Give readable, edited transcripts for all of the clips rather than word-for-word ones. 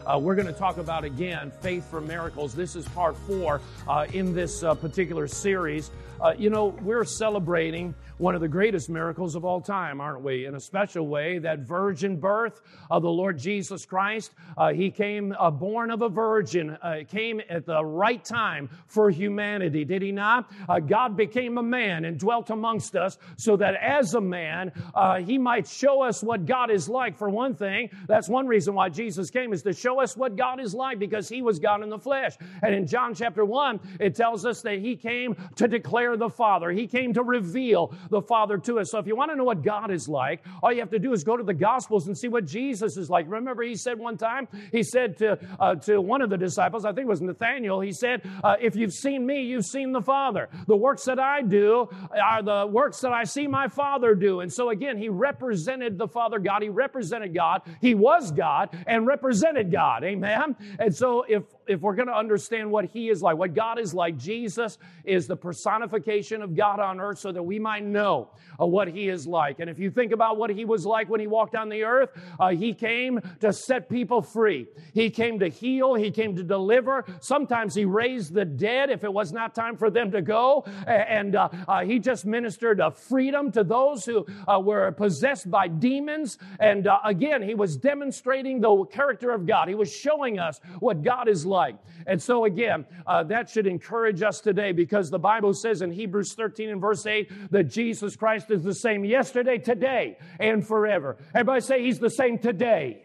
We're going to talk about, again, faith for miracles. This is part 4 in this particular series. We're celebrating one of the greatest miracles of all time, aren't we? In a special way, that virgin birth of the Lord Jesus Christ. He came born of a virgin, came at the right time for humanity, did He not? God became a man and dwelt amongst us so that as a man, He might show us what God is like. For one thing, that's one reason why Jesus came, is to show us what God is like, because He was God in the flesh. And in John chapter 1, it tells us that He came to declare the Father. He came to reveal the Father to us. So if you want to know what God is like, all you have to do is go to the Gospels and see what Jesus is like. Remember, He said one time, He said to one of the disciples, I think it was Nathanael, He said, if you've seen me, you've seen the Father. The works that I do are the works that I see my Father do. And so again, He represented the Father God. He represented God. He was God and represented God. Amen? And so if we're going to understand what He is like, what God is like, Jesus is the personification of God on earth so that we might know what He is like. And if you think about what He was like when He walked on the earth, He came to set people free. He came to heal. He came to deliver. Sometimes He raised the dead if it was not time for them to go. And He just ministered freedom to those who were possessed by demons. And again, He was demonstrating the character of God. He was showing us what God is like. And so again, that should encourage us today, because the Bible says in Hebrews 13 and verse 8 that Jesus Christ is the same yesterday, today, and forever. Everybody say He's the same today.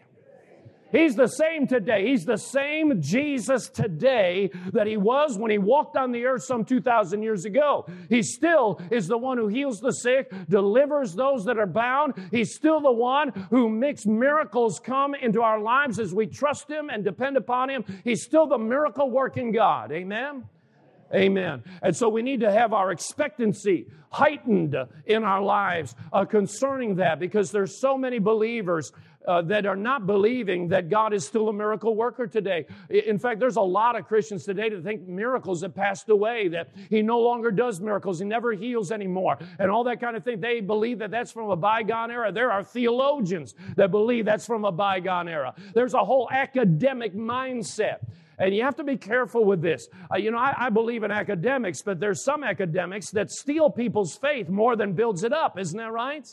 He's the same today. He's the same Jesus today that He was when He walked on the earth some 2,000 years ago. He still is the one who heals the sick, delivers those that are bound. He's still the one who makes miracles come into our lives as we trust Him and depend upon Him. He's still the miracle-working God. Amen? Amen. And so we need to have our expectancy heightened in our lives concerning that, because there's so many believers that are not believing that God is still a miracle worker today. In fact, there's a lot of Christians today that think miracles have passed away, that He no longer does miracles, He never heals anymore, and all that kind of thing. They believe that that's from a bygone era. There are theologians that believe that's from a bygone era. There's a whole academic mindset. And you have to be careful with this. I believe in academics, but there's some academics that steal people's faith more than builds it up. Isn't that right?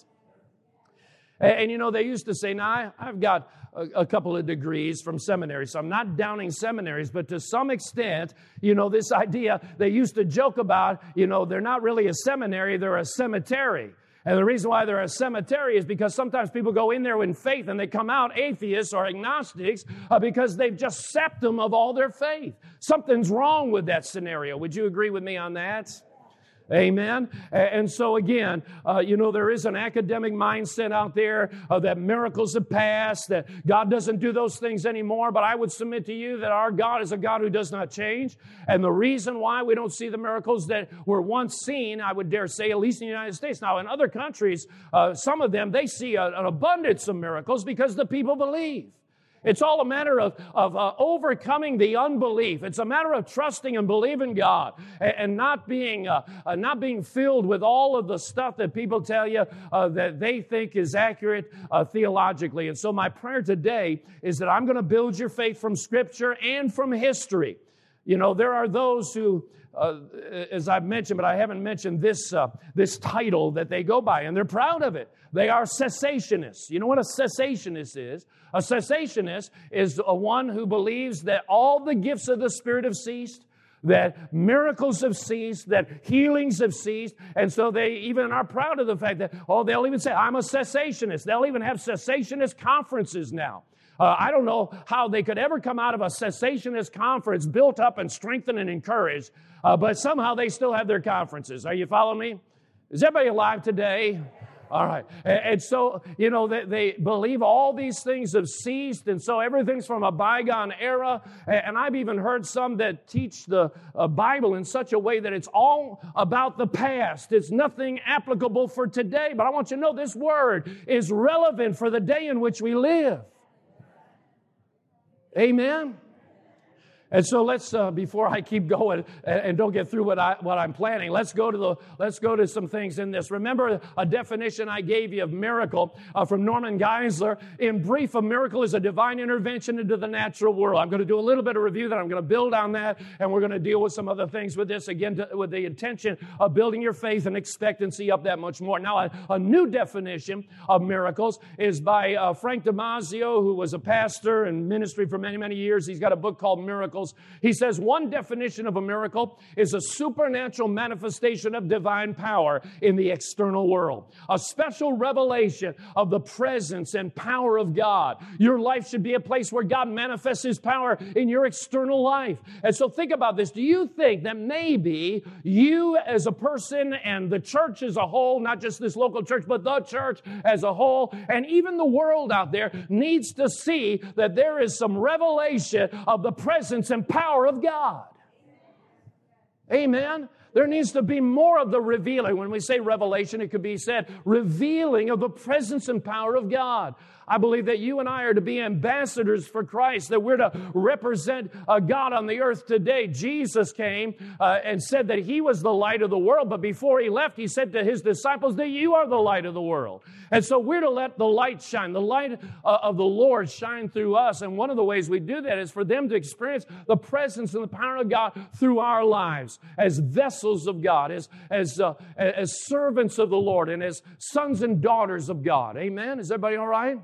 And they used to say, now, I've got a couple of degrees from seminary, so I'm not downing seminaries, but to some extent, this idea, they used to joke about, they're not really a seminary, they're a cemetery. And the reason why they're a cemetery is because sometimes people go in there in faith and they come out atheists or agnostics because they've just sapped them of all their faith. Something's wrong with that scenario. Would you agree with me on that? Amen. And so again, there is an academic mindset out there that miracles have passed, that God doesn't do those things anymore. But I would submit to you that our God is a God who does not change. And the reason why we don't see the miracles that were once seen, I would dare say, at least in the United States. Now, in other countries, some of them, they see an abundance of miracles because the people believe. It's all a matter of overcoming the unbelief. It's a matter of trusting and believing God and not being filled with all of the stuff that people tell you that they think is accurate theologically. And so my prayer today is that I'm going to build your faith from Scripture and from history. There are those who, as I've mentioned, but I haven't mentioned this title that they go by, and they're proud of it. They are cessationists. You know what a cessationist is? A cessationist is one who believes that all the gifts of the Spirit have ceased, that miracles have ceased, that healings have ceased, and so they even are proud of the fact that, they'll even say, I'm a cessationist. They'll even have cessationist conferences now. I don't know how they could ever come out of a cessationist conference built up and strengthened and encouraged, but somehow they still have their conferences. Are you following me? Is everybody alive today? All right. And so, they believe all these things have ceased, and so everything's from a bygone era. And I've even heard some that teach the Bible in such a way that it's all about the past. It's nothing applicable for today. But I want you to know this word is relevant for the day in which we live. Amen? And so let's, before I keep going and don't get through what I'm planning, let's go to some things in this. Remember a definition I gave you of miracle from Norman Geisler. In brief, a miracle is a divine intervention into the natural world. I'm going to do a little bit of review, then I'm going to build on that, and we're going to deal with some other things with this, again, with the intention of building your faith and expectancy up that much more. Now, a new definition of miracles is by Frank Damasio, who was a pastor in ministry for many, many years. He's got a book called Miracles. He says one definition of a miracle is a supernatural manifestation of divine power in the external world. A special revelation of the presence and power of God. Your life should be a place where God manifests His power in your external life. And so think about this. Do you think that maybe you as a person and the church as a whole, not just this local church, but the church as a whole, and even the world out there needs to see that there is some revelation of the presence and power of God? Amen. There needs to be more of the revealing. When we say revelation, it could be said revealing of the presence and power of God. I believe that you and I are to be ambassadors for Christ, that we're to represent God on the earth today. Jesus came and said that He was the light of the world, but before He left, He said to His disciples that you are the light of the world. And so we're to let the light shine, the light of the Lord shine through us. And one of the ways we do that is for them to experience the presence and the power of God through our lives as vessels of God, as servants of the Lord, and as sons and daughters of God. Amen? Is everybody all right?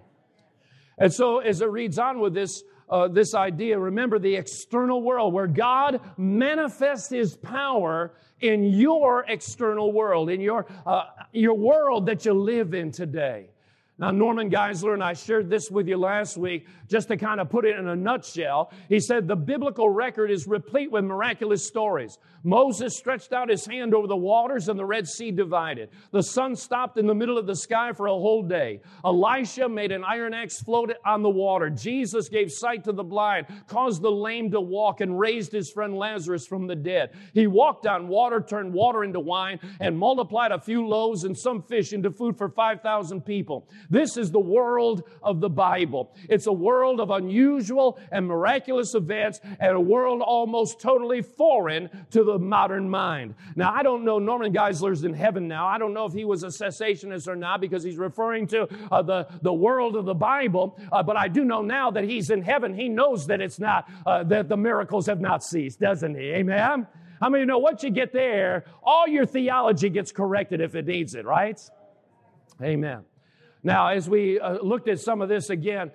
And so as it reads on with this idea, remember the external world where God manifests His power in your external world, in your world that you live in today. Now, Norman Geisler, and I shared this with you last week, just to kind of put it in a nutshell. He said the biblical record is replete with miraculous stories. Moses stretched out his hand over the waters and the Red Sea divided. The sun stopped in the middle of the sky for a whole day. Elisha made an iron axe float on the water. Jesus gave sight to the blind, caused the lame to walk, and raised his friend Lazarus from the dead. He walked on water, turned water into wine, and multiplied a few loaves and some fish into food for 5,000 people. This is the world of the Bible. It's a world of unusual and miraculous events, and a world almost totally foreign to the modern mind. Now, I don't know, Norman Geisler's in heaven now. I don't know if he was a cessationist or not, because he's referring to the world of the Bible, but I do know now that he's in heaven. He knows that it's not, that the miracles have not ceased, doesn't he? Amen? How many know once you get there, all your theology gets corrected if it needs it, right? Amen. Now, as we looked at some of this again,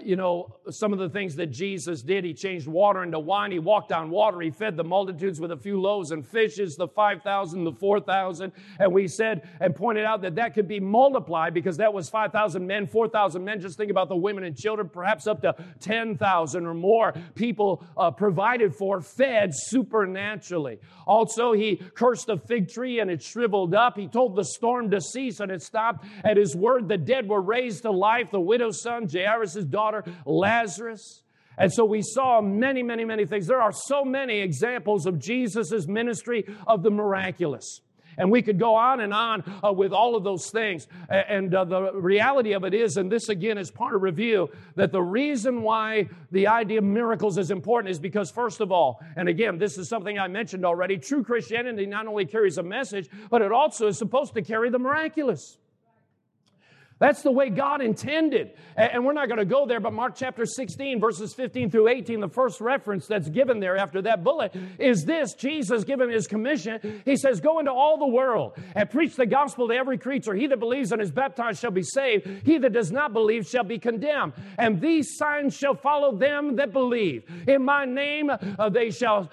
some of the things that Jesus did, He changed water into wine. He walked on water. He fed the multitudes with a few loaves and fishes, the 5,000, the 4,000. And we said and pointed out that could be multiplied because that was 5,000 men, 4,000 men. Just think about the women and children, perhaps up to 10,000 or more people provided for, fed supernaturally. Also, He cursed a fig tree and it shriveled up. He told the storm to cease and it stopped. At His word, the dead were raised to life, the widow's son, Jairus' daughter, Lazarus. And so we saw many, many, many things. There are so many examples of Jesus' ministry of the miraculous. And we could go on and on with all of those things. And the reality of it is, and this again is part of review, that the reason why the idea of miracles is important is because, first of all, and again, this is something I mentioned already, true Christianity not only carries a message, but it also is supposed to carry the miraculous. That's the way God intended. And we're not going to go there, but Mark chapter 16, verses 15 through 18, the first reference that's given there after that bullet is this. Jesus giving His commission. He says, go into all the world and preach the gospel to every creature. He that believes and is baptized shall be saved. He that does not believe shall be condemned. And these signs shall follow them that believe. In my name they shall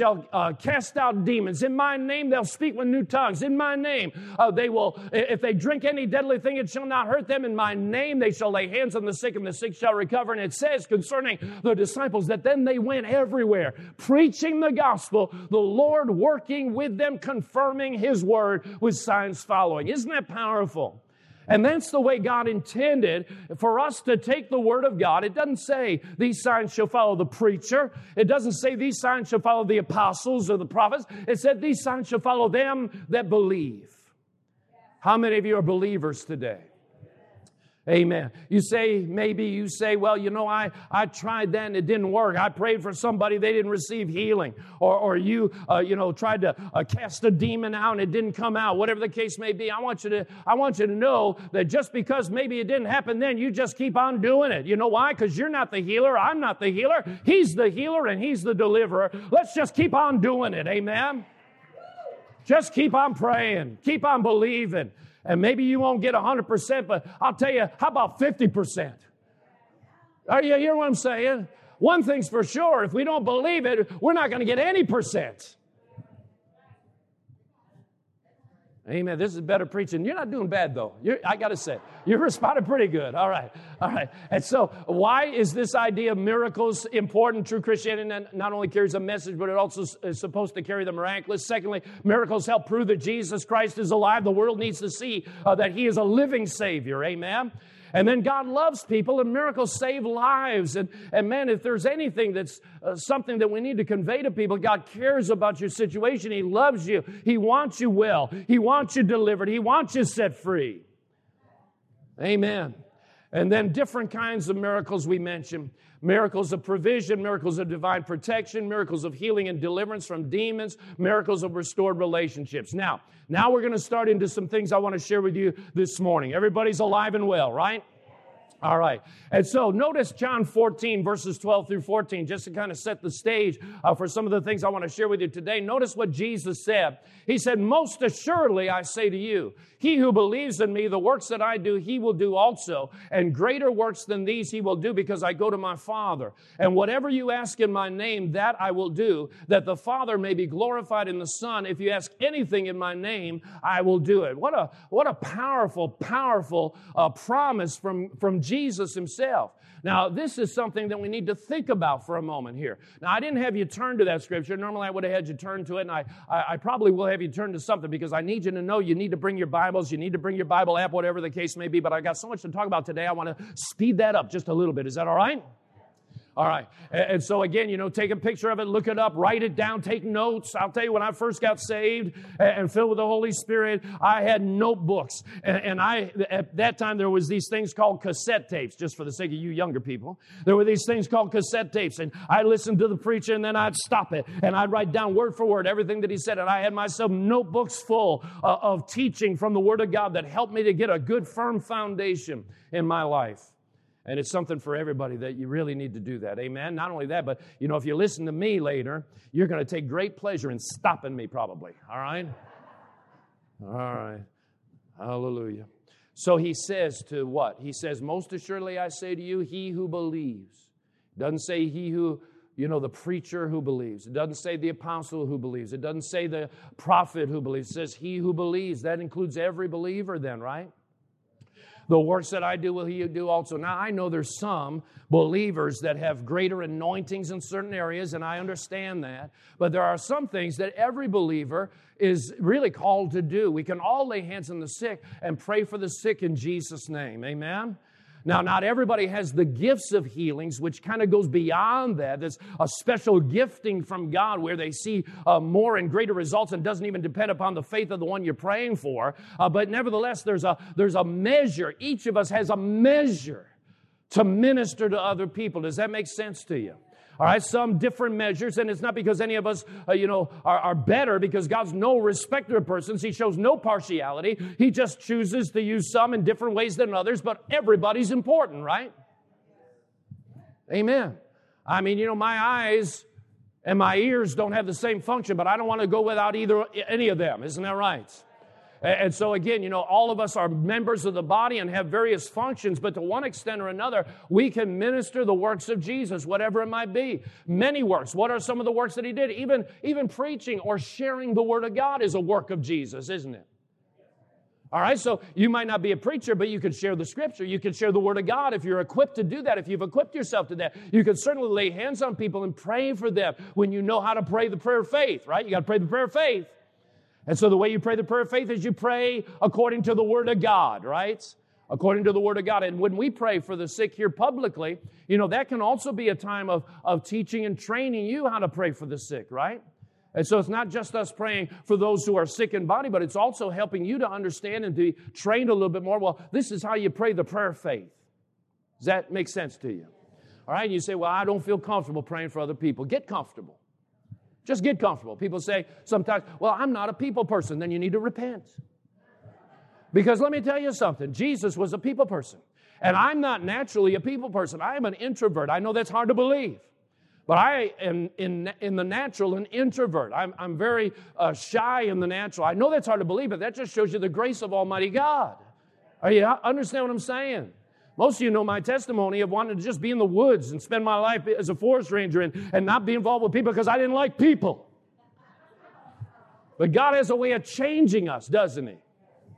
cast out demons. In my name they'll speak with new tongues. In my name they will, if they drink any deadly thing, it shall not hurt them. In my name they shall lay hands on the sick, and the sick shall recover. And it says concerning the disciples that then they went everywhere preaching the gospel, the Lord working with them, confirming His word with signs following. Isn't that powerful? And that's the way God intended for us to take the word of God. It doesn't say these signs shall follow the preacher. It doesn't say these signs shall follow the apostles or the prophets. It said these signs shall follow them that believe. How many of you are believers today? Amen. Maybe you say, well, I tried that and it didn't work. I prayed for somebody, they didn't receive healing. Or you tried to cast a demon out and it didn't come out. Whatever the case may be, I want you to know that just because maybe it didn't happen then, you just keep on doing it. You know why? Because you're not the healer. I'm not the healer. He's the healer and He's the deliverer. Let's just keep on doing it. Amen. Just keep on praying. Keep on believing. And maybe you won't get 100%, but I'll tell you, how about 50%? Are you hearing what I'm saying? One thing's for sure, if we don't believe it, we're not going to get any percent. Amen. This is better preaching. You're not doing bad, though. I got to say, you're responding pretty good. All right. And so why is this idea of miracles important? True Christianity not only carries a message, but it also is supposed to carry the miraculous. Secondly, miracles help prove that Jesus Christ is alive. The world needs to see that He is a living Savior. Amen. And then God loves people, and miracles save lives. And man, if there's anything that's something that we need to convey to people, God cares about your situation. He loves you. He wants you well. He wants you delivered. He wants you set free. Amen. And then different kinds of miracles we mentioned. Miracles of provision, miracles of divine protection, miracles of healing and deliverance from demons, miracles of restored relationships. Now we're going to start into some things I want to share with you this morning. Everybody's alive and well, right? All right. And so notice John 14, verses 12 through 14, just to kind of set the stage for some of the things I want to share with you today. Notice what Jesus said. He said, "Most assuredly, I say to you, he who believes in me, the works that I do, he will do also. And greater works than these he will do, because I go to my Father. And whatever you ask in my name, that I will do, that the Father may be glorified in the Son. If you ask anything in my name, I will do it." What a powerful promise from Jesus himself. Now, this is something that we need to think about for a moment here. Now, I didn't have you turn to that scripture. Normally, I would have had you turn to it, and I probably will have you turn to something, because I need you to know you need to bring your Bibles, you need to bring your Bible app, whatever the case may be. But I got so much to talk about today, I want to speed that up just a little bit. Is that all right? All right. And so again, take a picture of it, look it up, write it down, take notes. I'll tell you, when I first got saved and filled with the Holy Spirit, I had notebooks. And at that time, there was these things called cassette tapes, just for the sake of you younger people. There were these things called cassette tapes. And I listened to the preacher, and then I'd stop it. And I'd write down word for word everything that he said. And I had myself notebooks full of teaching from the Word of God that helped me to get a good, firm foundation in my life. And it's something for everybody that you really need to do that. Amen? Not only that, but, if you listen to me later, you're going to take great pleasure in stopping me probably. All right? All right. Hallelujah. So he says to what? He says, "Most assuredly I say to you, he who believes." It doesn't say he who, the preacher who believes. It doesn't say the apostle who believes. It doesn't say the prophet who believes. It says he who believes. That includes every believer then, right? "The works that I do will he do also." Now, I know there's some believers that have greater anointings in certain areas, and I understand that. But there are some things that every believer is really called to do. We can all lay hands on the sick and pray for the sick in Jesus' name. Amen? Now, not everybody has the gifts of healings, which kind of goes beyond that. There's a special gifting from God where they see more and greater results, and doesn't even depend upon the faith of the one you're praying for. But nevertheless, there's a measure. Each of us has a measure to minister to other people. Does that make sense to you? All right, some different measures, and it's not because any of us, are better, because God's no respecter of persons. He shows no partiality. He just chooses to use some in different ways than others, but everybody's important, right? Amen. I mean, my eyes and my ears don't have the same function, but I don't want to go without any of them. Isn't that right? And so again, all of us are members of the body and have various functions, but to one extent or another, we can minister the works of Jesus, whatever it might be. Many works. What are some of the works that he did? Even preaching or sharing the Word of God is a work of Jesus, isn't it? All right, so you might not be a preacher, but you can share the Scripture. You can share the Word of God if you're equipped to do that, if you've equipped yourself to that. You can certainly lay hands on people and pray for them when you know how to pray the prayer of faith, right? You got to pray the prayer of faith. And so the way you pray the prayer of faith is you pray according to the Word of God, right? According to the Word of God. And when we pray for the sick here publicly, that can also be a time of teaching and training you how to pray for the sick, right? And so it's not just us praying for those who are sick in body, but it's also helping you to understand and be trained a little bit more. Well, this is how you pray the prayer of faith. Does that make sense to you? All right, and you say, well, I don't feel comfortable praying for other people. Get comfortable. Just get comfortable. People say sometimes, well, I'm not a people person. Then you need to repent. Because let me tell you something. Jesus was a people person. And I'm not naturally a people person. I am an introvert. I know that's hard to believe. But I am, in the natural, an introvert. I'm very shy in the natural. I know that's hard to believe, but that just shows you the grace of Almighty God. Are you understand what I'm saying? Most of you know my testimony of wanting to just be in the woods and spend my life as a forest ranger and not be involved with people because I didn't like people. But God has a way of changing us, doesn't He?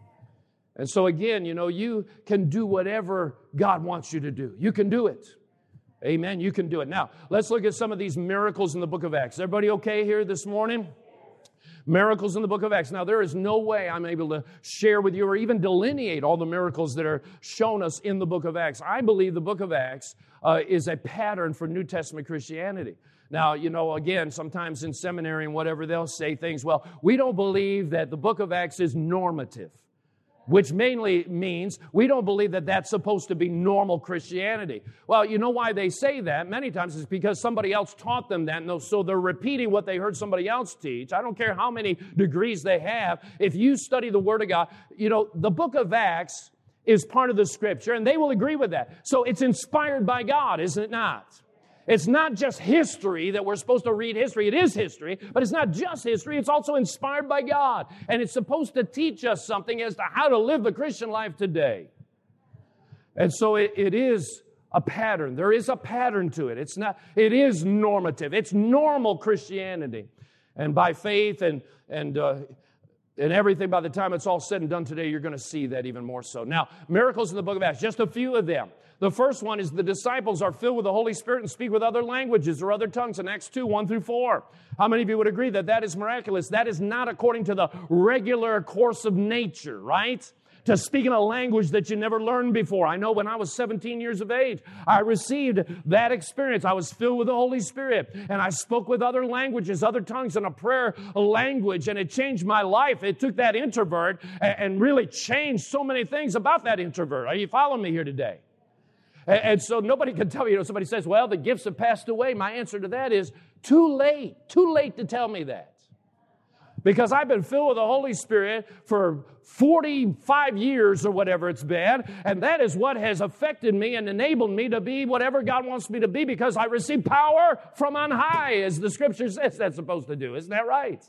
And so again, you can do whatever God wants you to do. You can do it. Amen. You can do it. Now, let's look at some of these miracles in the book of Acts. Everybody okay here this morning? Miracles in the book of Acts. Now, there is no way I'm able to share with you or even delineate all the miracles that are shown us in the book of Acts. I believe the book of Acts is a pattern for New Testament Christianity. Now, again, sometimes in seminary and whatever, they'll say things, well, we don't believe that the book of Acts is normative, which mainly means we don't believe that that's supposed to be normal Christianity. Well, you know why they say that? Many times it's because somebody else taught them that, and so they're repeating what they heard somebody else teach. I don't care how many degrees they have. If you study the Word of God, the book of Acts is part of the Scripture, and they will agree with that. So it's inspired by God, isn't it not? It's not just history that we're supposed to read history. It is history, but it's not just history. It's also inspired by God. And it's supposed to teach us something as to how to live the Christian life today. And so it is a pattern. There is a pattern to it. It is normative. It's normal Christianity. And by faith and everything, by the time it's all said and done today, you're going to see that even more so. Now, miracles in the book of Acts, just a few of them. The first one is the disciples are filled with the Holy Spirit and speak with other languages or other tongues in Acts 2, 1 through 4. How many of you would agree that that is miraculous? That is not according to the regular course of nature, right? To speak in a language that you never learned before. I know when I was 17 years of age, I received that experience. I was filled with the Holy Spirit, and I spoke with other languages, other tongues, and a prayer language, and it changed my life. It took that introvert and really changed so many things about that introvert. Are you following me here today? And so nobody can tell me, somebody says, well, the gifts have passed away. My answer to that is too late to tell me that. Because I've been filled with the Holy Spirit for 45 years or whatever it's been, and that is what has affected me and enabled me to be whatever God wants me to be because I receive power from on high, as the Scripture says that's supposed to do. Isn't that right?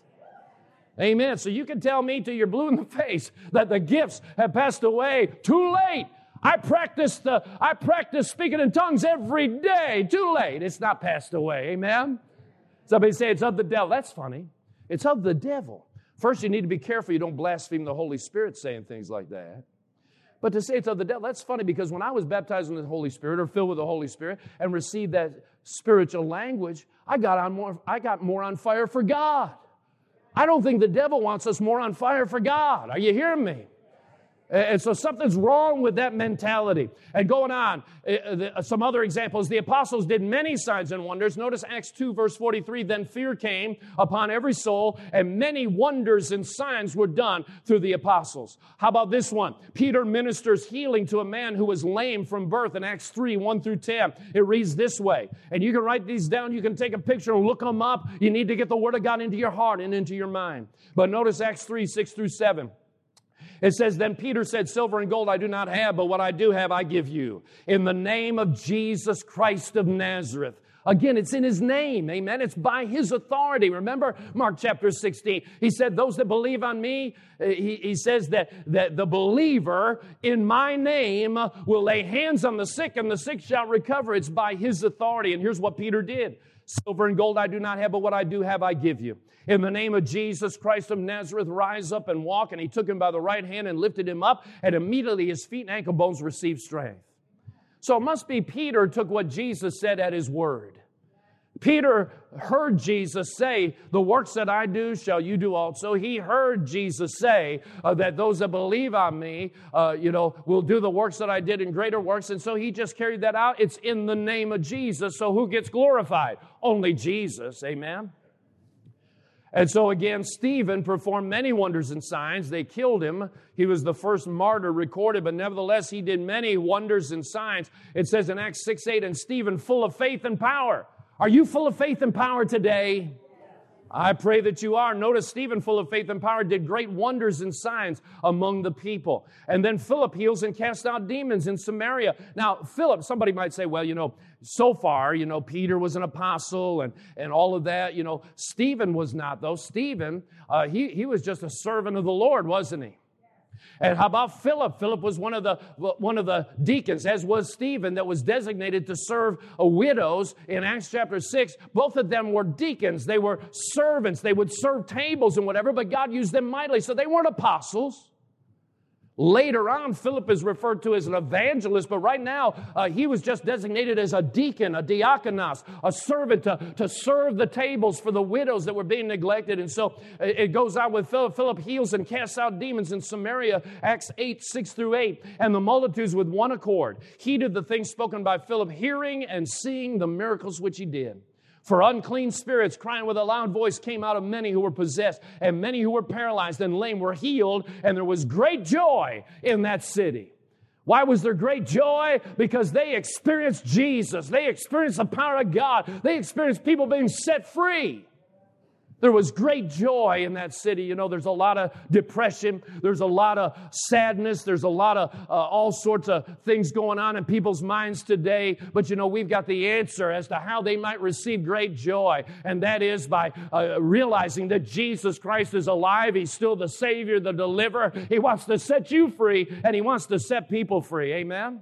Amen. So you can tell me till you're blue in the face that the gifts have passed away. Too late. I practice speaking in tongues every day. Too late. It's not passed away. Amen? Somebody say it's of the devil. That's funny. It's of the devil. First, you need to be careful you don't blaspheme the Holy Spirit saying things like that. But to say it's of the devil, that's funny because when I was baptized in the Holy Spirit or filled with the Holy Spirit and received that spiritual language, I got more on fire for God. I don't think the devil wants us more on fire for God. Are you hearing me? And so something's wrong with that mentality. And going on, some other examples. The apostles did many signs and wonders. Notice Acts 2, verse 43. Then fear came upon every soul, and many wonders and signs were done through the apostles. How about this one? Peter ministers healing to a man who was lame from birth in Acts 3, 1 through 10. It reads this way. And you can write these down. You can take a picture and look them up. You need to get the Word of God into your heart and into your mind. But notice Acts 3, 6 through 7. It says, then Peter said, silver and gold I do not have, but what I do have I give you. In the name of Jesus Christ of Nazareth. Again, it's in His name, amen? It's by His authority. Remember Mark chapter 16. He said, those that believe on me, he says that the believer in my name will lay hands on the sick, and the sick shall recover. It's by His authority. And here's what Peter did. Silver and gold I do not have, but what I do have I give you. In the name of Jesus Christ of Nazareth, rise up and walk. And he took him by the right hand and lifted him up, and immediately his feet and ankle bones received strength. So it must be Peter took what Jesus said at His word. Peter heard Jesus say, the works that I do shall you do also. He heard Jesus say that those that believe on me, will do the works that I did and greater works. And so he just carried that out. It's in the name of Jesus. So who gets glorified? Only Jesus. Amen. And so again, Stephen performed many wonders and signs. They killed him. He was the first martyr recorded, but nevertheless, he did many wonders and signs. It says in Acts 6:8, and Stephen full of faith and power. Are you full of faith and power today? I pray that you are. Notice Stephen, full of faith and power, did great wonders and signs among the people. And then Philip heals and casts out demons in Samaria. Now, Philip, somebody might say, well, so far, Peter was an apostle and all of that. Stephen was not, though. Stephen, he was just a servant of the Lord, wasn't he? And how about Philip? Philip was one of the deacons, as was Stephen, that was designated to serve widows in Acts chapter 6. Both of them were deacons. They were servants. They would serve tables and whatever, but God used them mightily. So they weren't apostles. Later on, Philip is referred to as an evangelist, but right now, he was just designated as a deacon, a diakonos, a servant to serve the tables for the widows that were being neglected. And so it goes on with Philip. Philip heals and casts out demons in Samaria, Acts 8:6-8. And the multitudes with one accord heeded the things spoken by Philip, hearing and seeing the miracles which he did. For unclean spirits, crying with a loud voice, came out of many who were possessed, and many who were paralyzed and lame were healed, and there was great joy in that city. Why was there great joy? Because they experienced Jesus. They experienced the power of God. They experienced people being set free. There was great joy in that city. There's a lot of depression. There's a lot of sadness. There's a lot of all sorts of things going on in people's minds today. But, we've got the answer as to how they might receive great joy. And that is by realizing that Jesus Christ is alive. He's still the Savior, the deliverer. He wants to set you free, and He wants to set people free. Amen?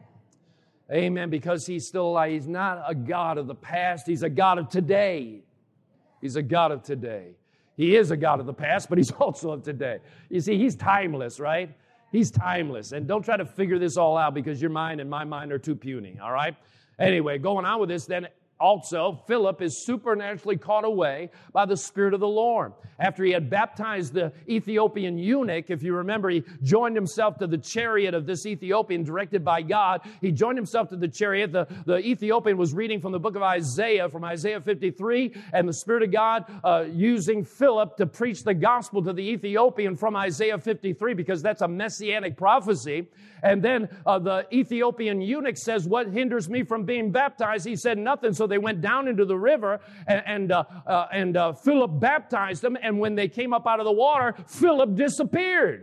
Amen, because He's still alive. He's not a God of the past. He's a God of today. He's a God of today. He is a God of the past, but He's also of today. You see, He's timeless, right? He's timeless. And don't try to figure this all out because your mind and my mind are too puny, all right? Anyway, going on with this, then also, Philip is supernaturally caught away by the Spirit of the Lord. After he had baptized the Ethiopian eunuch, if you remember, he joined himself to the chariot of this Ethiopian directed by God. He joined himself to the chariot. The Ethiopian was reading from the book of Isaiah, from Isaiah 53, and the Spirit of God using Philip to preach the gospel to the Ethiopian from Isaiah 53, because that's a messianic prophecy. And then the Ethiopian eunuch says, what hinders me from being baptized? He said nothing. So they went down into the river, and Philip baptized them. And when they came up out of the water, Philip disappeared.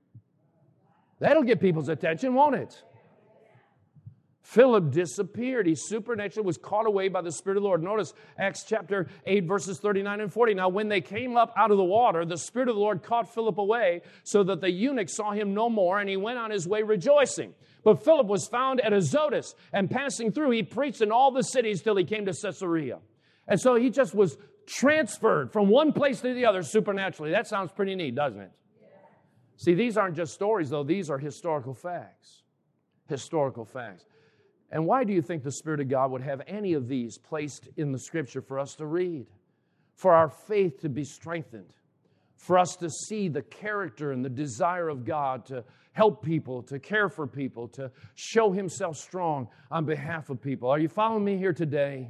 That'll get people's attention, won't it? Philip disappeared. He supernaturally was caught away by the Spirit of the Lord. Notice Acts chapter 8, verses 39 and 40. Now, when they came up out of the water, the Spirit of the Lord caught Philip away, so that the eunuch saw him no more, and he went on his way rejoicing. But Philip was found at Azotus, and passing through, he preached in all the cities till he came to Caesarea. And so he just was transferred from one place to the other supernaturally. That sounds pretty neat, doesn't it? See, these aren't just stories, though. These are historical facts. Historical facts. And why do you think the Spirit of God would have any of these placed in the Scripture for us to read? For our faith to be strengthened. For us to see the character and the desire of God to help people, to care for people, to show Himself strong on behalf of people. Are you following me here today?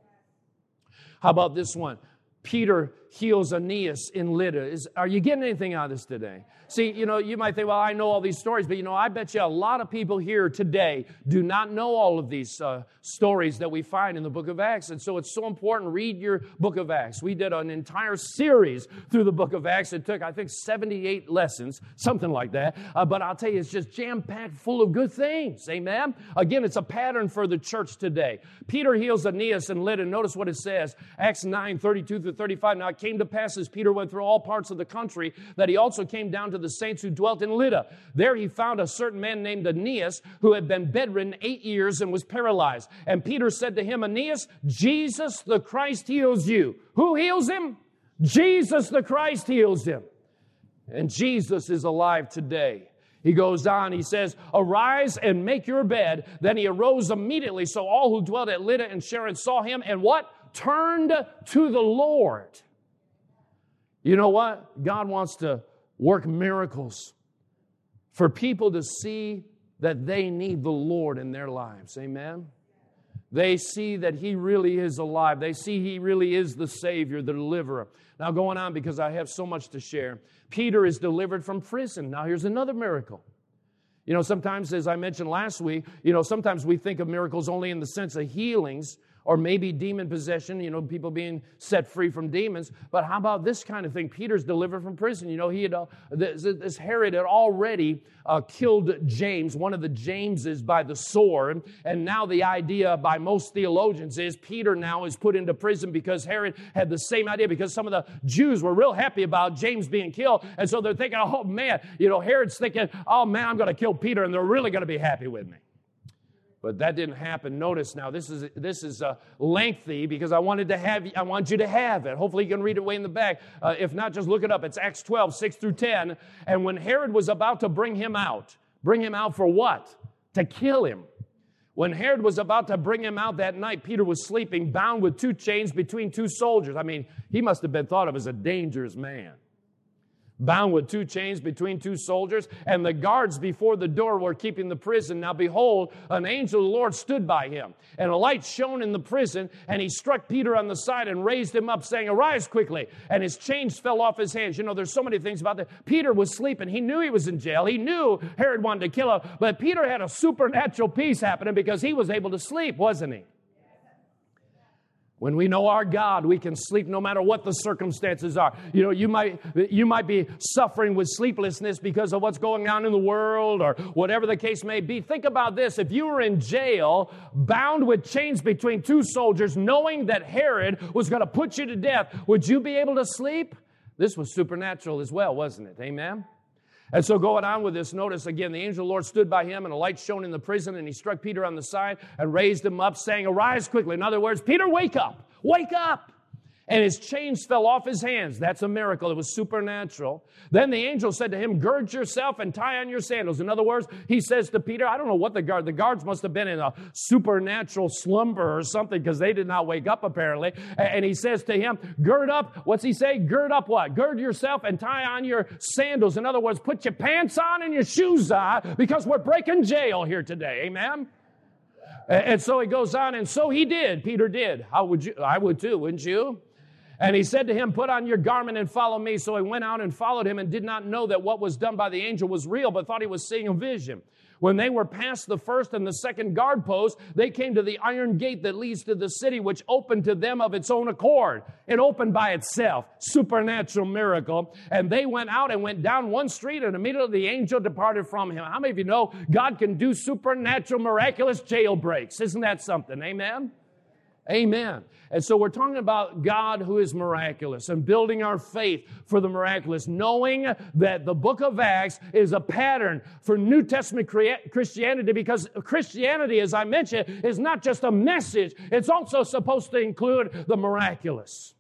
How about this one? Peter heals Aeneas in Lydda. Are you getting anything out of this today? See, you might think, well, I know all these stories, but I bet you a lot of people here today do not know all of these stories that we find in the book of Acts. And so it's so important, read your book of Acts. We did an entire series through the book of Acts. It took, I think, 78 lessons, something like that. But I'll tell you, it's just jam-packed full of good things. Amen? Again, it's a pattern for the church today. Peter heals Aeneas in Lydda. Notice what it says, Acts 9, 32-35. Now, it came to pass as Peter went through all parts of the country that he also came down to the saints who dwelt in Lydda. There he found a certain man named Aeneas who had been bedridden 8 years and was paralyzed. And Peter said to him, Aeneas, Jesus the Christ heals you. Who heals him? Jesus the Christ heals him. And Jesus is alive today. He goes on, he says, arise and make your bed. Then he arose immediately. So all who dwelt at Lydda and Sharon saw him and what? Turned to the Lord. You know what? God wants to work miracles for people to see that they need the Lord in their lives. Amen? They see that He really is alive. They see He really is the Savior, the deliverer. Now going on, because I have so much to share. Peter is delivered from prison. Now here's another miracle. You know, sometimes, as I mentioned last week, sometimes we think of miracles only in the sense of healings, or maybe demon possession, people being set free from demons. But how about this kind of thing? Peter's delivered from prison. He had, this Herod had already killed James, one of the Jameses, by the sword. And now the idea by most theologians is Peter now is put into prison because Herod had the same idea, because some of the Jews were real happy about James being killed. And so they're thinking, oh man, Herod's thinking, oh man, I'm going to kill Peter and they're really going to be happy with me. But that didn't happen. Notice now, this is lengthy because I want you to have it. Hopefully you can read it way in the back. If not, just look it up. It's Acts 12, 6 through 10. And when Herod was about to bring him out for what? To kill him. When Herod was about to bring him out that night, Peter was sleeping, bound with 2 chains between 2 soldiers. I mean, he must have been thought of as a dangerous man. Bound with 2 chains between 2 soldiers, and the guards before the door were keeping the prison. Now behold, an angel of the Lord stood by him, and a light shone in the prison, and he struck Peter on the side and raised him up, saying, "Arise quickly." And his chains fell off his hands. There's so many things about that. Peter was sleeping. He knew he was in jail. He knew Herod wanted to kill him, but Peter had a supernatural peace happening because he was able to sleep, wasn't he? When we know our God, we can sleep no matter what the circumstances are. You might be suffering with sleeplessness because of what's going on in the world or whatever the case may be. Think about this. If you were in jail, bound with chains between 2 soldiers, knowing that Herod was going to put you to death, would you be able to sleep? This was supernatural as well, wasn't it? Amen? And so going on with this, notice again, the angel of the Lord stood by him, and a light shone in the prison, and he struck Peter on the side and raised him up, saying, "Arise quickly." In other words, Peter, wake up. Wake up. And his chains fell off his hands. That's a miracle. It was supernatural. Then the angel said to him, "Gird yourself and tie on your sandals." In other words, he says to Peter, I don't know what the guards must have been in a supernatural slumber or something, because they did not wake up apparently. And he says to him, gird up. What's he say? Gird up what? Gird yourself and tie on your sandals. In other words, put your pants on and your shoes on, because we're breaking jail here today. Amen? And so he goes on, and so he did. Peter did. How would you? I would too, wouldn't you? And he said to him, "Put on your garment and follow me." So he went out and followed him, and did not know that what was done by the angel was real, but thought he was seeing a vision. When they were past the first and the second guard post, they came to the iron gate that leads to the city, which opened to them of its own accord. It opened by itself. Supernatural miracle. And they went out and went down one street, and immediately the angel departed from him. How many of you know God can do supernatural, miraculous jailbreaks? Isn't that something? Amen? Amen. And so we're talking about God who is miraculous and building our faith for the miraculous, knowing that the book of Acts is a pattern for New Testament Christianity, because Christianity, as I mentioned, is not just a message. It's also supposed to include the miraculous.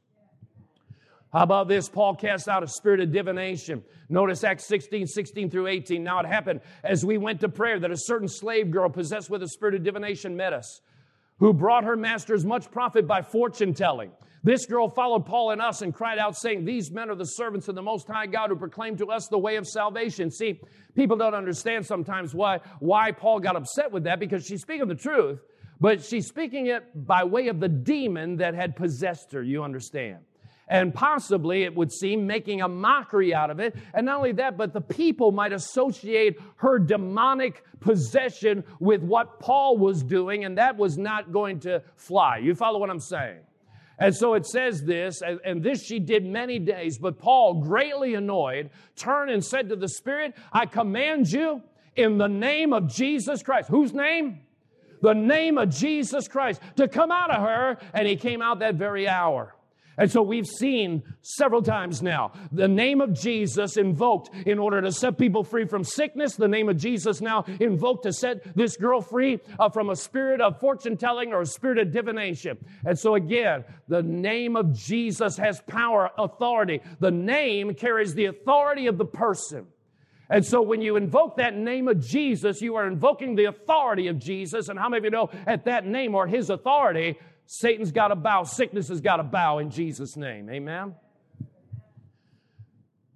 How about this? Paul cast out a spirit of divination. Notice Acts 16 through 18. Now it happened as we went to prayer that a certain slave girl possessed with a spirit of divination met us, who brought her masters much profit by fortune telling. This girl followed Paul and us and cried out, saying, "These men are the servants of the Most High God, who proclaim to us the way of salvation." See, people don't understand sometimes why Paul got upset with that, because she's speaking the truth, but she's speaking it by way of the demon that had possessed her, you understand. And possibly, it would seem, making a mockery out of it. And not only that, but the people might associate her demonic possession with what Paul was doing, and that was not going to fly. You follow what I'm saying? And so it says this, and this she did many days, but Paul, greatly annoyed, turned and said to the spirit, "I command you in the name of Jesus Christ." Whose name? The name of Jesus Christ, to come out of her. And he came out that very hour. And so we've seen several times now the name of Jesus invoked in order to set people free from sickness. The name of Jesus now invoked to set this girl free from a spirit of fortune telling or a spirit of divination. And so again, the name of Jesus has power, authority. The name carries the authority of the person. And so when you invoke that name of Jesus, you are invoking the authority of Jesus. And how many of you know at that name or his authority, Satan's got to bow, sickness has got to bow in Jesus' name. Amen?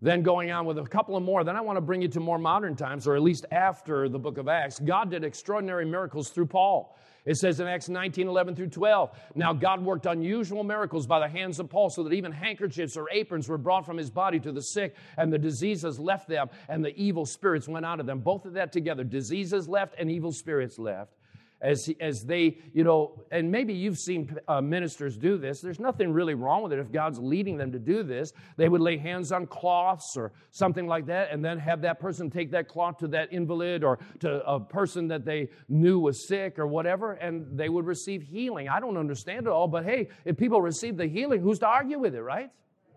Then going on with a couple of more, then I want to bring you to more modern times, or at least after the book of Acts. God did extraordinary miracles through Paul. It says in Acts 19:11 through 12, now God worked unusual miracles by the hands of Paul so that even handkerchiefs or aprons were brought from his body to the sick, and the diseases left them, and the evil spirits went out of them. Both of that together, diseases left and evil spirits left. As they, and maybe you've seen ministers do this. There's nothing really wrong with it if God's leading them to do this. They would lay hands on cloths or something like that and then have that person take that cloth to that invalid or to a person that they knew was sick or whatever, and they would receive healing. I don't understand it all, but hey, if people receive the healing, who's to argue with it, right?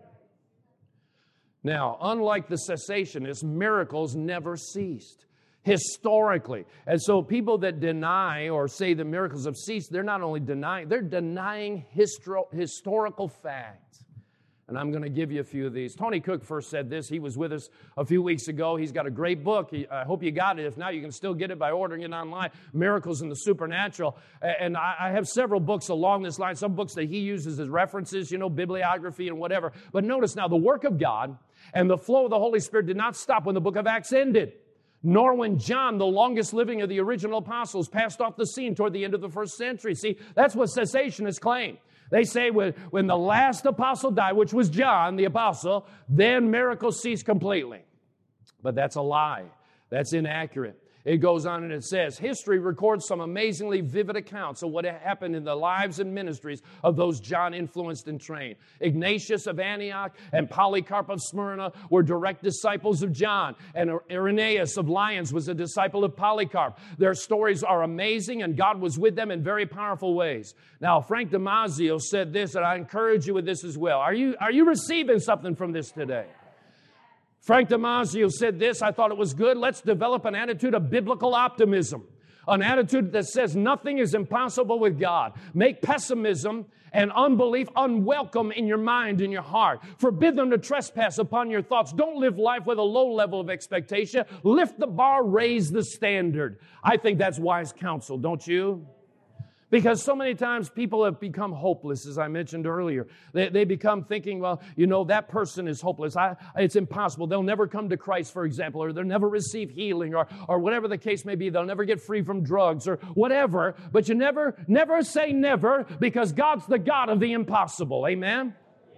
Now, unlike the cessationists, miracles never ceased. Historically. And so people that deny or say the miracles have ceased, they're not only denying, they're denying historical facts. And I'm going to give you a few of these. Tony Cook first said this. He was with us a few weeks ago. He's got a great book. I hope you got it. If not, you can still get it by ordering it online, Miracles in the Supernatural. And I have several books along this line, some books that he uses as references, bibliography and whatever. But notice now, the work of God and the flow of the Holy Spirit did not stop when the book of Acts ended, nor when John, the longest living of the original apostles, passed off the scene toward the end of the first century. See, that's what cessationists claim. They say when the last apostle died, which was John, the apostle, then miracles ceased completely. But that's a lie. That's inaccurate. It goes on and it says, history records some amazingly vivid accounts of what happened in the lives and ministries of those John influenced and trained. Ignatius of Antioch and Polycarp of Smyrna were direct disciples of John, and Irenaeus of Lyons was a disciple of Polycarp. Their stories are amazing, and God was with them in very powerful ways. Now, Frank Damasio said this, and I encourage you with this as well. Are you receiving something from this today? Frank Damasio said this, I thought it was good. Let's develop an attitude of biblical optimism, an attitude that says nothing is impossible with God. Make pessimism and unbelief unwelcome in your mind and your heart. Forbid them to trespass upon your thoughts. Don't live life with a low level of expectation. Lift the bar, raise the standard. I think that's wise counsel, don't you? Because so many times people have become hopeless, as I mentioned earlier. They become thinking, well, that person is hopeless. It's impossible. They'll never come to Christ, for example, or they'll never receive healing, or whatever the case may be. They'll never get free from drugs or whatever. But you never say never, because God's the God of the impossible. Amen?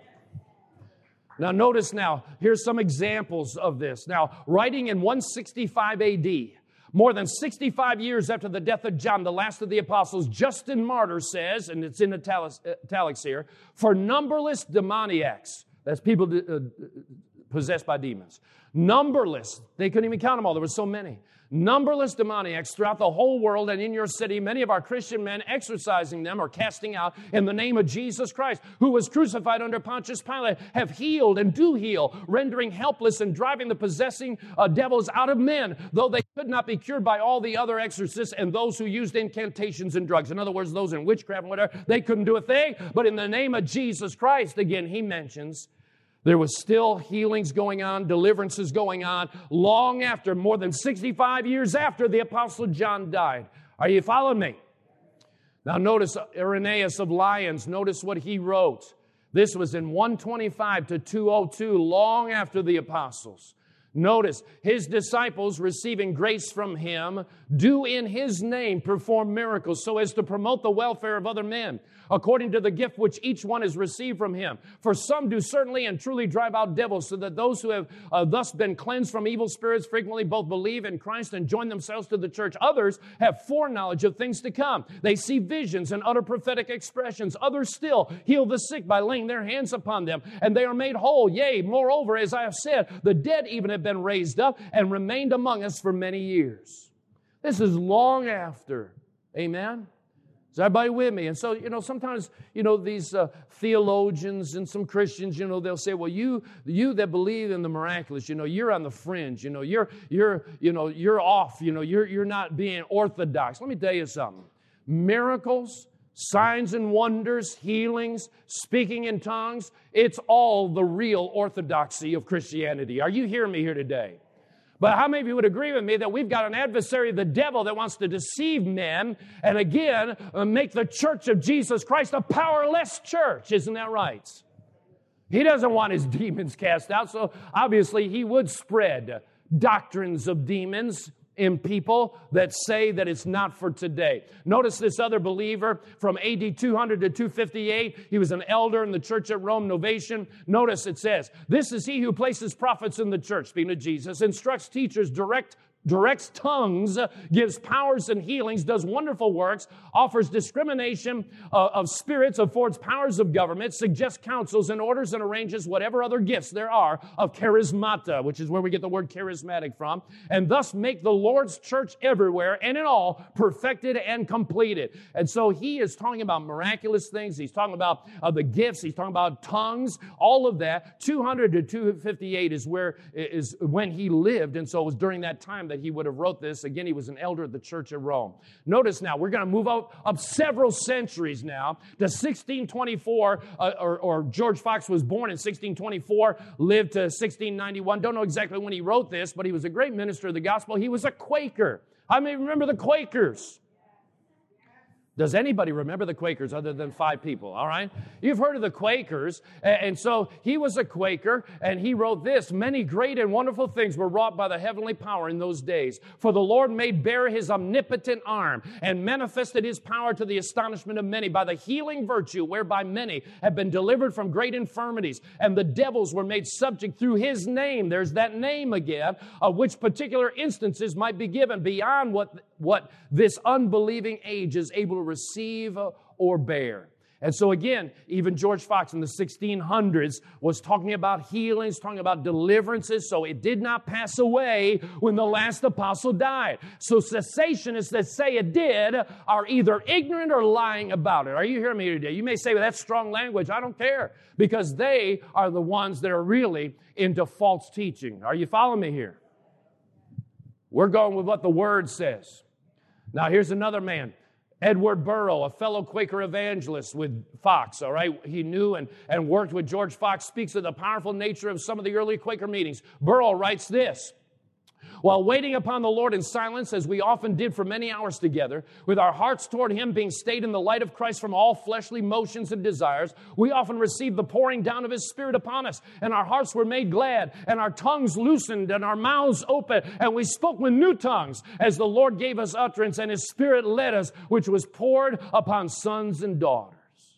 Now, notice now, here's some examples of this. Now, writing in 165 A.D., more than 65 years after the death of John, the last of the apostles, Justin Martyr says, and it's in italics here, for numberless demoniacs, that's people possessed by demons, numberless, they couldn't even count them all, there were so many, numberless demoniacs throughout the whole world and in your city, many of our Christian men exorcising them or casting out in the name of Jesus Christ, who was crucified under Pontius Pilate, have healed and do heal, rendering helpless and driving the possessing devils out of men, though they could not be cured by all the other exorcists and those who used incantations and drugs. In other words, those in witchcraft and whatever, they couldn't do a thing. But in the name of Jesus Christ, again, he mentions, there was still healings going on, deliverances going on, long after, more than 65 years after the Apostle John died. Are you following me? Now notice Irenaeus of Lyons, notice what he wrote. This was in 125 to 202, long after the apostles. Notice, his disciples receiving grace from him do in his name perform miracles so as to promote the welfare of other men, according to the gift which each one has received from him. For some do certainly and truly drive out devils, so that those who have thus been cleansed from evil spirits frequently both believe in Christ and join themselves to the church. Others have foreknowledge of things to come. They see visions and utter prophetic expressions. Others still heal the sick by laying their hands upon them, and they are made whole. Yea, moreover, as I have said, the dead even have been raised up and remained among us for many years. This is long after. Amen? Is everybody with me? And so, sometimes, these theologians and some Christians, they'll say, well, you that believe in the miraculous, you're on the fringe, you're off, you're not being orthodox. Let me tell you something. Miracles, signs and wonders, healings, speaking in tongues, it's all the real orthodoxy of Christianity. Are you hearing me here today? But how many of you would agree with me that we've got an adversary, the devil, that wants to deceive men and again make the church of Jesus Christ a powerless church? Isn't that right? He doesn't want his demons cast out, so obviously he would spread doctrines of demons in people that say that it's not for today. Notice this other believer from AD 200 to 258. He was an elder in the church at Rome, Novatian. Notice it says, this is he who places prophets in the church, speaking of Jesus, instructs teachers, directs tongues, gives powers and healings, does wonderful works, offers discrimination of spirits, affords powers of government, suggests counsels and orders and arranges whatever other gifts there are of charismata, which is where we get the word charismatic from, and thus make the Lord's church everywhere and in all perfected and completed. And so he is talking about miraculous things. He's talking about the gifts. He's talking about tongues, all of that. 200 to 258 is when he lived, and so it was during that time that he would have wrote this. Again, he was an elder at the church at Rome. Notice now, we're going to move up several centuries now to 1624, or George Fox was born in 1624, lived to 1691. Don't know exactly when he wrote this, but he was a great minister of the gospel. He was a Quaker. I mean, remember the Quakers? Does anybody remember the Quakers other than 5 people, all right? You've heard of the Quakers, and so he was a Quaker, and he wrote this, many great and wonderful things were wrought by the heavenly power in those days. For the Lord made bare his omnipotent arm and manifested his power to the astonishment of many by the healing virtue whereby many have been delivered from great infirmities, and the devils were made subject through his name. There's that name again, of which particular instances might be given beyond what this unbelieving age is able to receive or bear. And so again, even George Fox in the 1600s was talking about healings, talking about deliverances, so it did not pass away when the last apostle died. So cessationists that say it did are either ignorant or lying about it. Are you hearing me today? You may say, well, that's strong language. I don't care, because they are the ones that are really into false teaching. Are you following me here? We're going with what the Word says. Now, here's another man, Edward Burrow, a fellow Quaker evangelist with Fox, all right? He knew and worked with George Fox, speaks of the powerful nature of some of the early Quaker meetings. Burrow writes this, while waiting upon the Lord in silence, as we often did for many hours together, with our hearts toward Him being stayed in the light of Christ from all fleshly motions and desires, we often received the pouring down of His Spirit upon us, and our hearts were made glad, and our tongues loosened, and our mouths open, and we spoke with new tongues, as the Lord gave us utterance, and His Spirit led us, which was poured upon sons and daughters.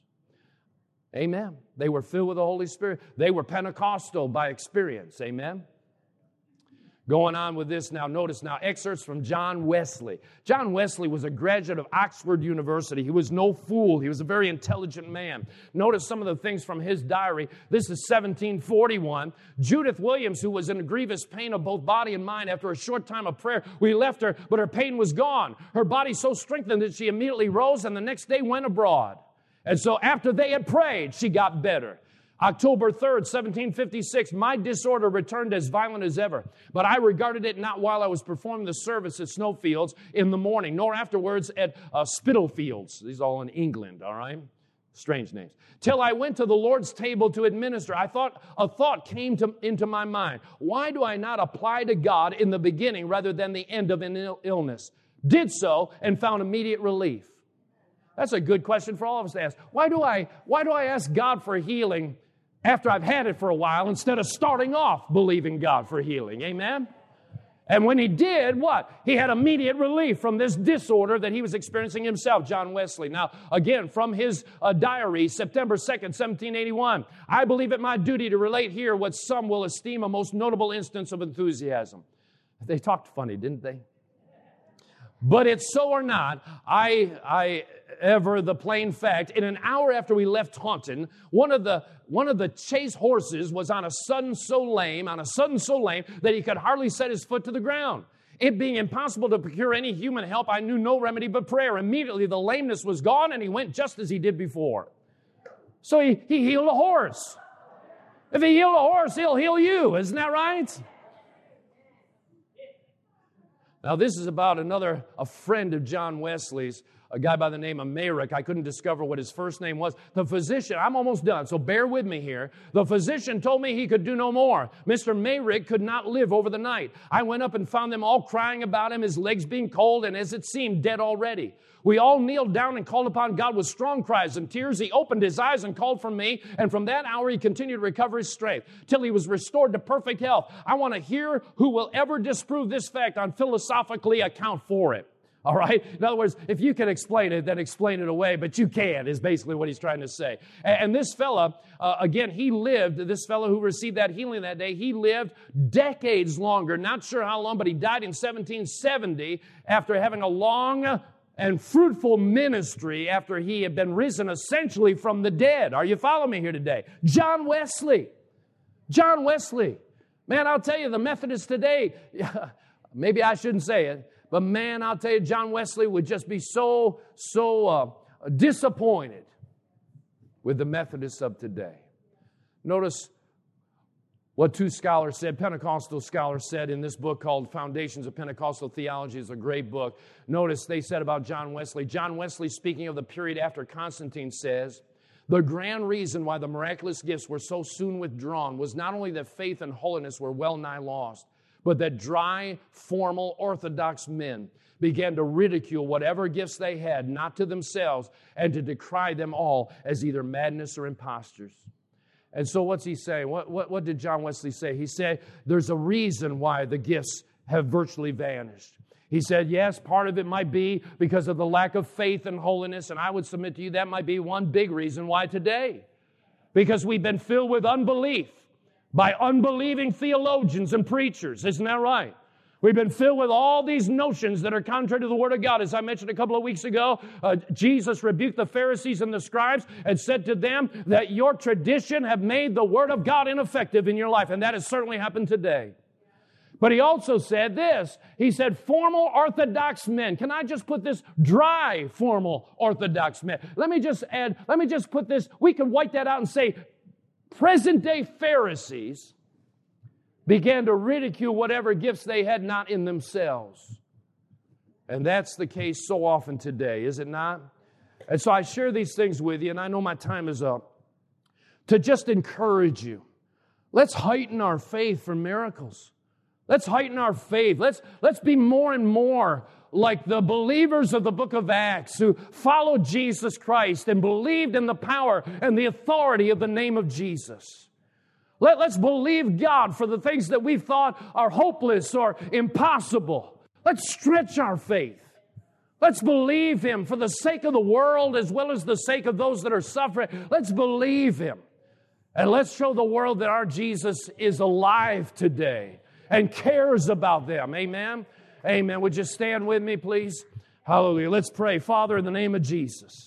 Amen. They were filled with the Holy Spirit. They were Pentecostal by experience. Amen. Going on with this now, notice now, excerpts from John Wesley. John Wesley was a graduate of Oxford University. He was no fool. He was a very intelligent man. Notice some of the things from his diary. This is 1741. Judith Williams, who was in grievous pain of both body and mind, after a short time of prayer, we left her, but her pain was gone. Her body so strengthened that she immediately rose and the next day went abroad. And so after they had prayed, she got better. October 3rd, 1756, my disorder returned as violent as ever, but I regarded it not while I was performing the service at Snowfields in the morning, nor afterwards at Spitalfields. These are all in England, all right? Strange names. Till I went to the Lord's table to administer, a thought came into my mind. Why do I not apply to God in the beginning rather than the end of an illness? Did so and found immediate relief. That's a good question for all of us to ask. Why do I ask God for healing after I've had it for a while instead of starting off believing God for healing? Amen? And when he did, what? He had immediate relief from this disorder that he was experiencing himself, John Wesley. Now, again, from his diary, September 2nd, 1781, I believe it my duty to relate here what some will esteem a most notable instance of enthusiasm. They talked funny, didn't they? But it's so or not, the plain fact, in an hour after we left Taunton, one of the chase horses was on a sudden so lame that he could hardly set his foot to the ground. It being impossible to procure any human help, I knew no remedy but prayer. Immediately the lameness was gone and he went just as he did before. So he healed a horse. If he healed a horse, he'll heal you. Isn't that right? Now, this is about a friend of John Wesley's, a guy by the name of Mayrick. I couldn't discover what his first name was. The physician, I'm almost done, so bear with me here. The physician told me he could do no more. Mr. Mayrick could not live over the night. I went up and found them all crying about him, his legs being cold, and as it seemed, dead already. We all kneeled down and called upon God with strong cries and tears. He opened his eyes and called for me, and from that hour he continued to recover his strength till he was restored to perfect health. I want to hear who will ever disprove this fact and philosophically account for it. All right? In other words, if you can explain it, then explain it away, but you can't, is basically what he's trying to say. And this fella, again, this fellow who received that healing that day, he lived decades longer. Not sure how long, but he died in 1770 after having a long and fruitful ministry after he had been risen essentially from the dead. Are you following me here today? John Wesley. John Wesley. Man, I'll tell you, the Methodists today, maybe I shouldn't say it, but man, I'll tell you, John Wesley would just be so disappointed with the Methodists of today. Notice what two scholars said, Pentecostal scholars said in this book called Foundations of Pentecostal Theology. Is a great book. Notice they said about John Wesley. John Wesley, speaking of the period after Constantine, says, the grand reason why the miraculous gifts were so soon withdrawn was not only that faith and holiness were well nigh lost, but that dry, formal, orthodox men began to ridicule whatever gifts they had, not to themselves, and to decry them all as either madness or impostures. And so what's he saying? What did John Wesley say? He said there's a reason why the gifts have virtually vanished. He said, yes, part of it might be because of the lack of faith and holiness, and I would submit to you that might be one big reason why today. Because we've been filled with unbelief by unbelieving theologians and preachers. Isn't that right? We've been filled with all these notions that are contrary to the Word of God. As I mentioned a couple of weeks ago, Jesus rebuked the Pharisees and the scribes and said to them that your tradition have made the Word of God ineffective in your life. And that has certainly happened today. But he also said this. He said, formal Orthodox men. Can I just put this? Dry, formal Orthodox men. Let me just put this. We can wipe that out and say, present-day Pharisees began to ridicule whatever gifts they had not in themselves. And that's the case so often today, is it not? And so I share these things with you, and I know my time is up, to just encourage you. Let's heighten our faith for miracles. Let's heighten our faith. Let's be more and more like the believers of the book of Acts who followed Jesus Christ and believed in the power and the authority of the name of Jesus. Let's believe God for the things that we thought are hopeless or impossible. Let's stretch our faith. Let's believe Him for the sake of the world as well as the sake of those that are suffering. Let's believe Him. And let's show the world that our Jesus is alive today and cares about them. Amen? Amen. Would you stand with me, please? Hallelujah. Let's pray. Father, in the name of Jesus.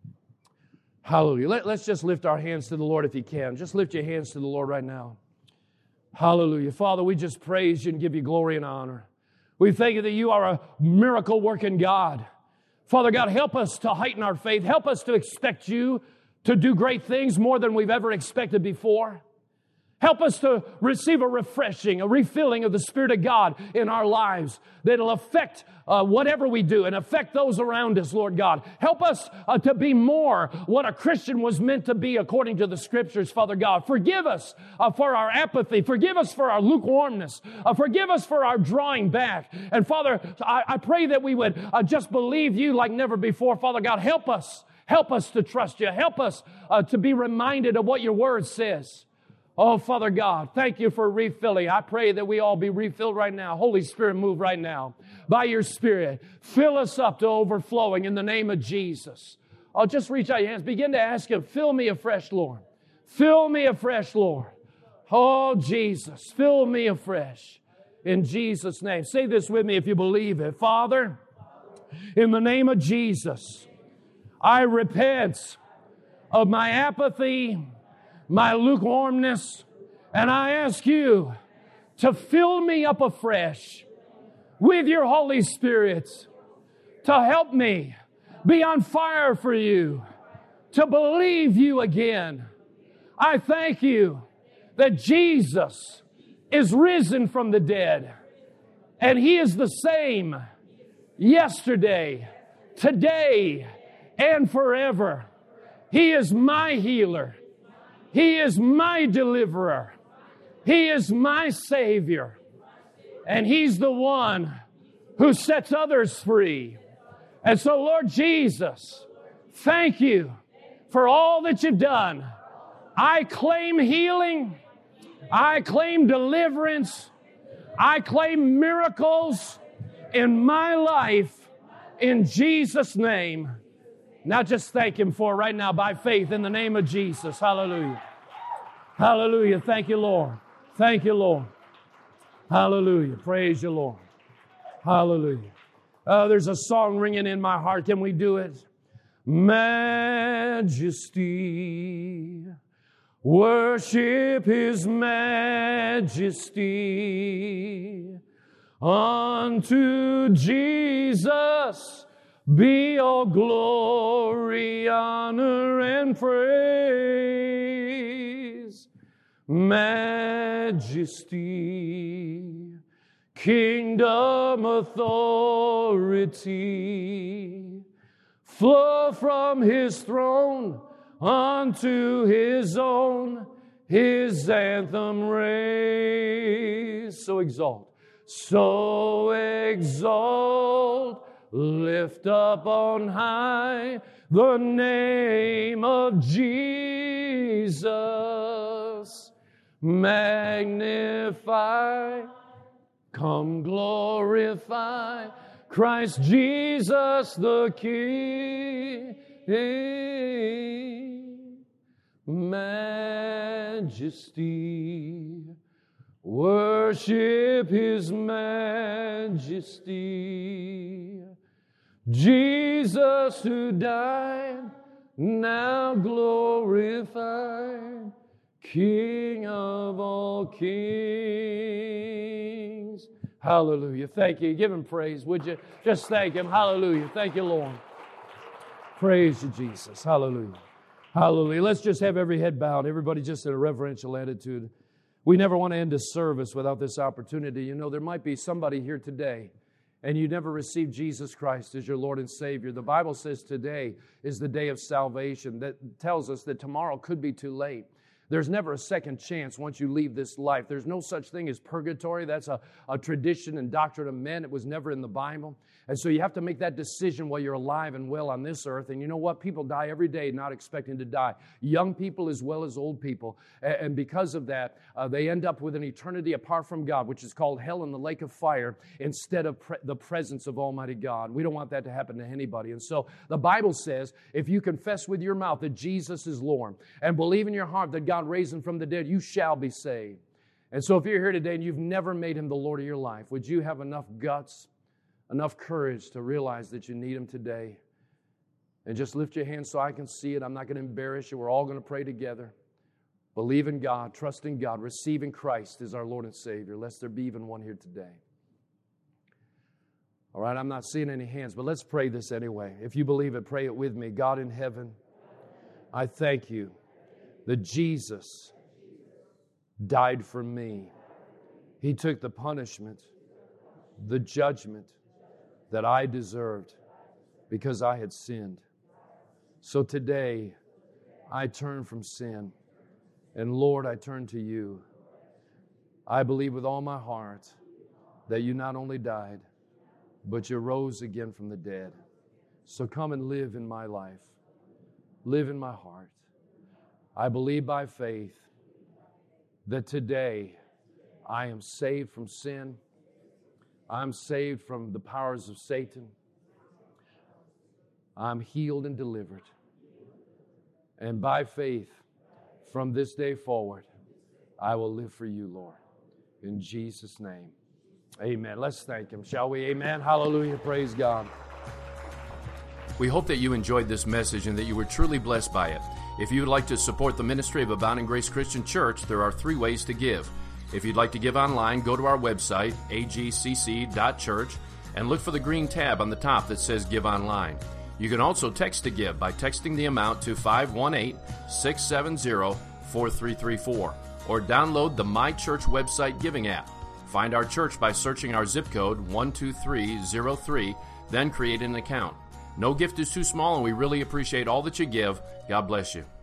Hallelujah. Let's just lift our hands to the Lord if you can. Just lift your hands to the Lord right now. Hallelujah. Father, we just praise you and give you glory and honor. We thank you that you are a miracle-working God. Father God, help us to heighten our faith. Help us to expect you to do great things more than we've ever expected before. Help us to receive a refreshing, a refilling of the Spirit of God in our lives that'll affect whatever we do and affect those around us, Lord God. Help us to be more what a Christian was meant to be according to the Scriptures, Father God. Forgive us for our apathy. Forgive us for our lukewarmness. Forgive us for our drawing back. And Father, I pray that we would just believe you like never before, Father God. Help us. Help us to trust you. Help us to be reminded of what your word says. Oh, Father God, thank you for refilling. I pray that we all be refilled right now. Holy Spirit, move right now. By your Spirit, fill us up to overflowing in the name of Jesus. Oh, just reach out your hands. Begin to ask Him, fill me afresh, Lord. Fill me afresh, Lord. Oh, Jesus, fill me afresh. In Jesus' name. Say this with me if you believe it. Father, in the name of Jesus, I repent of my apathy, my lukewarmness, and I ask you to fill me up afresh with your Holy Spirit, to help me be on fire for you, to believe you again. I thank you that Jesus is risen from the dead, and He is the same yesterday, today and forever. He is my healer. He is my deliverer. He is my Savior. And He's the one who sets others free. And so, Lord Jesus, thank you for all that you've done. I claim healing. I claim deliverance. I claim miracles in my life in Jesus' name. Now just thank Him for it right now by faith in the name of Jesus. Hallelujah. Hallelujah. Thank you, Lord. Thank you, Lord. Hallelujah. Praise you, Lord. Hallelujah. There's a song ringing in my heart. Can we do it? Majesty. Worship His majesty. Unto Jesus be all glory, honor, and praise. Majesty, kingdom, authority, flow from His throne unto His own, His anthem raise. So exalt, lift up on high the name of Jesus. Magnify, come glorify Christ Jesus the King. Majesty, worship His majesty. Jesus who died, now glorified, King of all kings. Hallelujah. Thank you. Give Him praise, would you? Just thank Him. Hallelujah. Thank you, Lord. Praise you, Jesus. Hallelujah. Hallelujah. Let's just have every head bowed. Everybody just in a reverential attitude. We never want to end a service without this opportunity. You know, there might be somebody here today and you never received Jesus Christ as your Lord and Savior. The Bible says today is the day of salvation. That tells us that tomorrow could be too late. There's never a second chance once you leave this life. There's no such thing as purgatory. That's a tradition and doctrine of men. It was never in the Bible. And so you have to make that decision while you're alive and well on this earth. And you know what? People die every day not expecting to die. Young people as well as old people. And because of that, they end up with an eternity apart from God, which is called hell in the lake of fire, instead of the presence of Almighty God. We don't want that to happen to anybody. And so the Bible says, if you confess with your mouth that Jesus is Lord and believe in your heart that God raised Him from the dead, you shall be saved. And so if you're here today and you've never made Him the Lord of your life, would you have enough guts, enough courage to realize that you need Him today? And just lift your hand so I can see it. I'm not going to embarrass you. We're all going to pray together. Believe in God, trust in God, receiving Christ as our Lord and Savior, lest there be even one here today. All right, I'm not seeing any hands, but let's pray this anyway. If you believe it, pray it with me. God in heaven, I thank you that Jesus died for me. He took the punishment, the judgment that I deserved because I had sinned. So today, I turn from sin. And Lord, I turn to you. I believe with all my heart that you not only died, but you rose again from the dead. So come and live in my life. Live in my heart. I believe by faith that today I am saved from sin. I'm saved from the powers of Satan. I'm healed and delivered. And by faith, from this day forward, I will live for you, Lord. In Jesus' name, amen. Let's thank Him, shall we? Amen. Hallelujah. Praise God. We hope that you enjoyed this message and that you were truly blessed by it. If you would like to support the ministry of Abounding Grace Christian Church, there are 3 ways to give. If you'd like to give online, go to our website, agcc.church, and look for the green tab on the top that says Give Online. You can also text to give by texting the amount to 518-670-4334, or download the My Church website giving app. Find our church by searching our zip code 12303, then create an account. No gift is too small, and we really appreciate all that you give. God bless you.